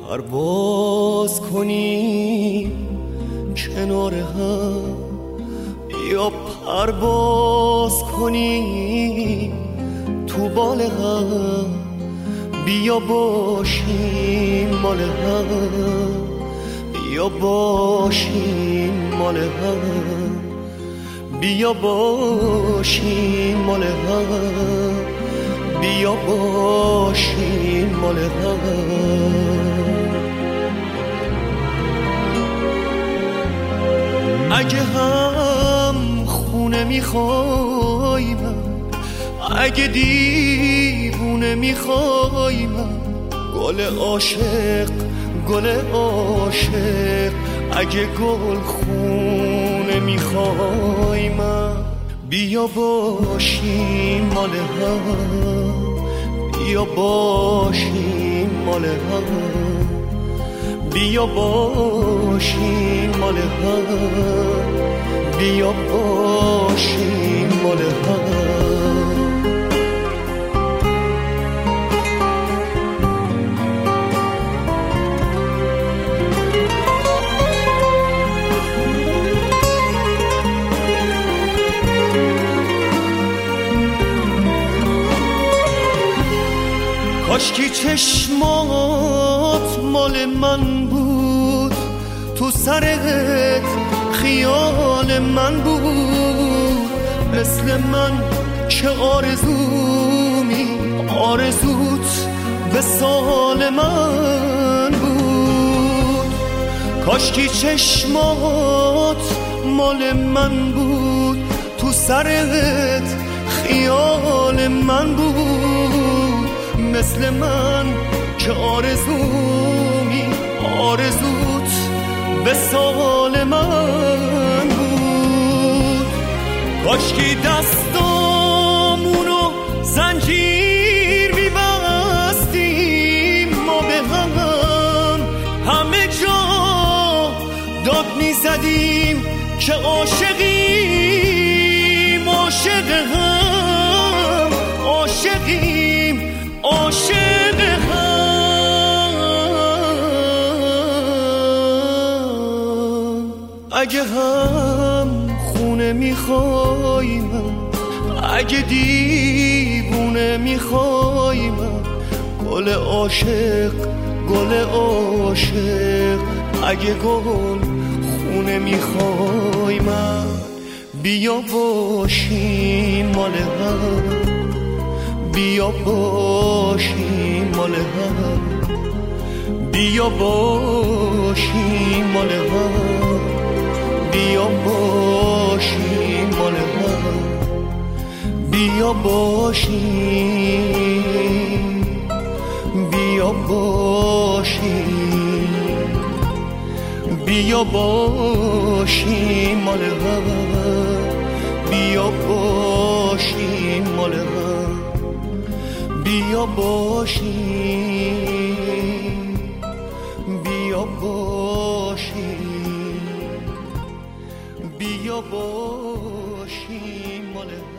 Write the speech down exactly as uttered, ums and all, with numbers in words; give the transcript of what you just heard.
پرواز کنیم کنار هم، بیا پرواز کنیم تو بال هم، بیا باشیم مال هم، بیا باشیم مال هم، بیا باشیم مال هم، بیا باشیم مال هم. اگه هم خونه میخوای من، اگه دیوونه میخوای من، گل عاشق گل عاشق، اگه گل خونه میخوای من، بیا باشیم مال هم، بیا باشیم مال هم، بیا باشیم مال هم، بیا باشیم مال هم. کاشکی چشمات مال من بود، تو سرت خیال من بود، مثل من چه آرزومی آرزوت به سال من بود. کاشکی چشمات مال من بود، تو سرت خیال من بود، مثل من که آرزومی آرزوت به سال من بود. کاشکی دستامونو زنجیر می‌بستیم ما به هم، همه جا داد میزدیم که عاشقیم عاشق هم، عاشقیم عاشق هم. اگه هم خونه میخوای من، اگه دیوونه میخوای من، گل عاشق گل عاشق، اگه گل خونه میخوای من، بیا باشیم مال هم، بیا باشیم مال هم، بیا باشیم مال هم، بیا باشیم مال هم، بیا باشیم، بیا باشیم، بیا باشیم مال هم، بیا باشیم مال هم، بیا باشیم، بیا باشیم، بیا باشیم مال